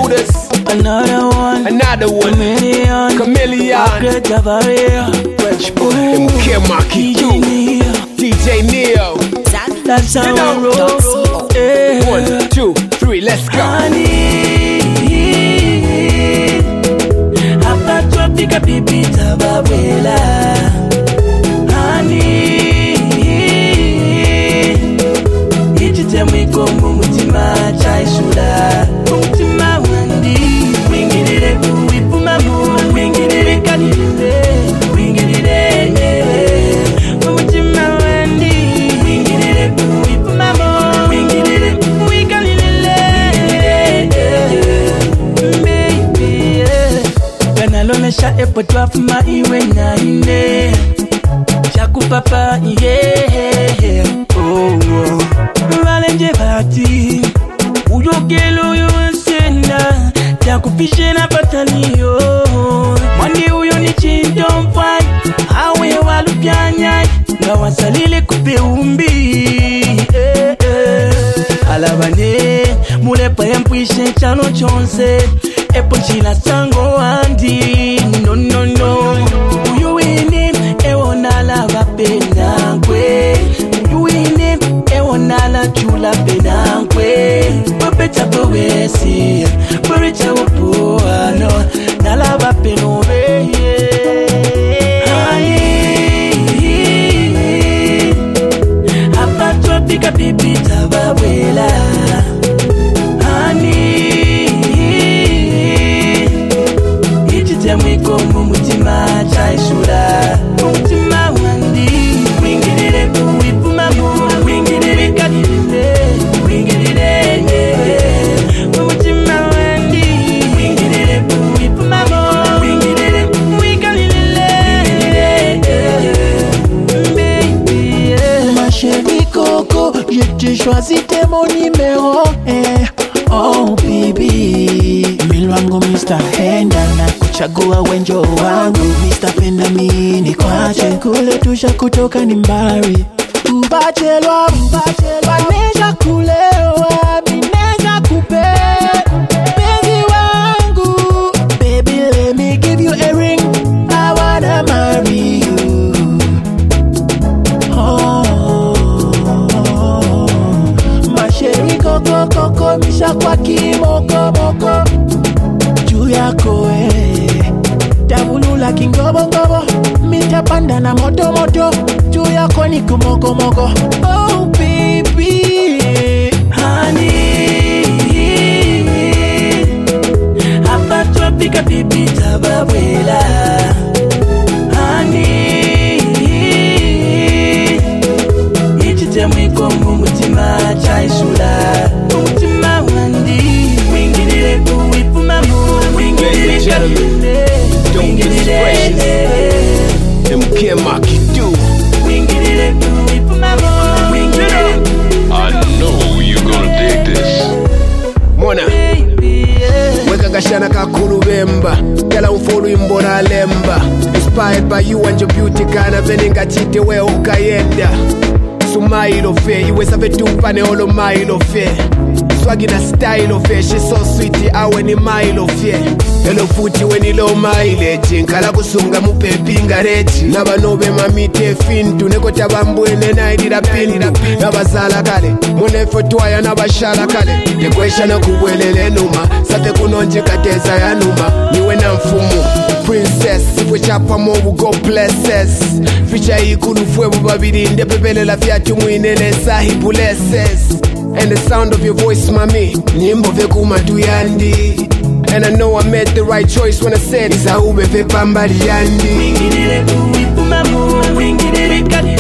Judas. Another one. Chameleon. Fresh boy. Mkemaki DJ Neo. That's how we roll. 1, 2, 3, let's go. Hapa twapika pipi tababwela. Ichite mwikomu mutima chaisula. Mutima wandi wingirire kuipumamu. Wingirire kanile. Wingirire mutima wandi wingirire kuipumamu. Wingirire kuikanile. Baby kanalonesha epo twafuma iwe na ine. Chakupapa yeah. Oh Valenje bati uyogelo yonsenda takupishe na pataniyo mwandi uyo ni chindomfai awe walupyanya nga wasalile kupeumbi alabane mulepa yempwishe chano chonse epo chila sango andi no uyo wini ewona lava penangwe uyuine ewonala chula penangwe popeta powesi poricha upuano nalava penove hapa twapika pipi tababwela ichite mwikomu mutima chaisula mutima wandi wingirire kuipumamu wingirire kanile wingirire mutima wandi wingirire kuipumamu wingirire kuikanile baby ma chérie Coco, je te choisis t'es mon numéro 1. Oh baby Milwangu Mr. Henda na kuchagua wenjo wangu Mr. Penda mini kwache kule tusha kutoka ni mbari Ubachelwa Wanesha kulewa Minesha kupe Bezi wangu Baby let me give you a ring I wanna marry you Masheri koko misha kwa kimoko juu yako tavulula kingobo mitapanda na moto juu yako ni kumoko oh baby honey hapa twapika pipi tababwela ichite mwikomu mutima chaisula mutima wandi wingirire kuipumamu wingirire kanile wingirire Mkemaki wingirire kuipumamu wingirire. I know you're gonna dig this. Mwana weka kashana kakulubemba Gala umfolu imbona lemba Inspired by you and your beauty Kana veninga chite we ukayenda Sumailo fe Iwe sabe tupane olo mailo fe Swagi na style of it She's so sweet awe ni mile of it Hello futi weni low mileage Nkala kusunga mupepinga rechi Naba nobe mamite fintu Neko tabambwene na idira pintu Naba zala kale Mwene fotwaya naba shala kale Tekwesha na kubwelele numa Sate kunonje kateza ya numa Niwe na mfumu Princess Ifwe chapa mobu go places Ficha ikulu fwe babiri Ndepepele la fiatu mwinele sahibu leses And the sound of your voice, mami Nyimbo veku matuyandi And I know I made the right choice when I said Isa ube ve pambali yandi Wingirire kuipumamu wingirire kanile